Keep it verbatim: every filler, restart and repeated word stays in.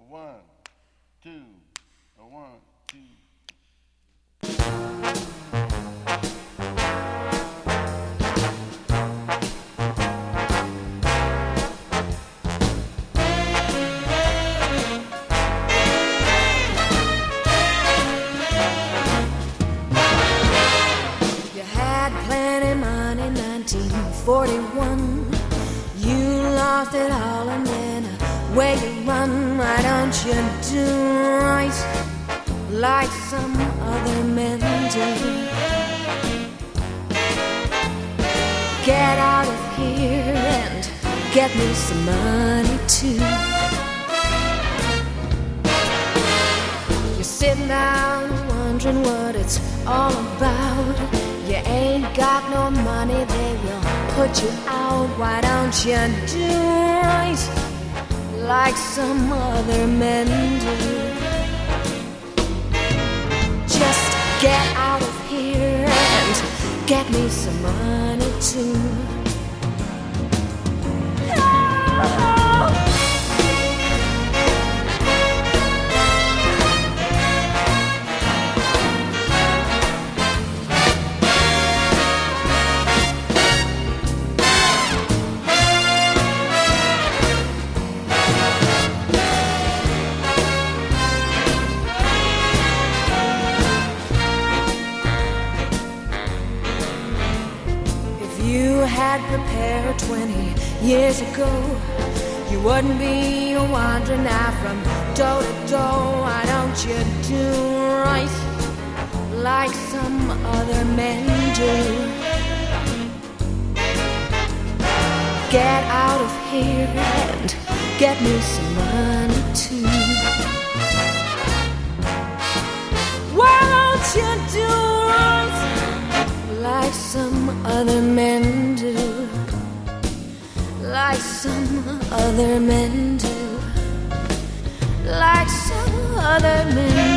one, two, a one, two. You had plenty money in nineteen forty-one. You lost it all and then away you run. Why don't you do right like some other men do? Get out of here and get me some money too. You're sitting down wondering what it's all about. You ain't got no money, they will put you out. Why don't you do right like some other men do? Just get out of here and get me some money too. Oh. Had prepared twenty years ago, you wouldn't be wandering now from door to door. Why don't you do right like some other men do? Get out of here and get me some money too. Why don't you do right like some other men do? Like some other men do. Like some other men do.